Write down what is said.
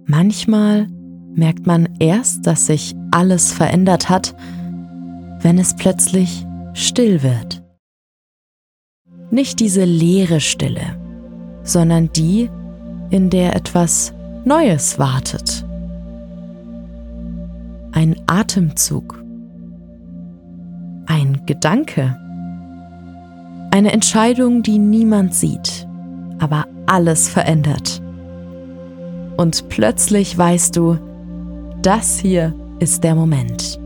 Manchmal merkt man erst, dass sich alles verändert hat, wenn es plötzlich still wird. Nicht diese leere Stille, sondern die, in der etwas Neues wartet. Ein Atemzug, ein Gedanke, eine Entscheidung, die niemand sieht, aber alles verändert. Und plötzlich weißt du, das hier ist der Moment.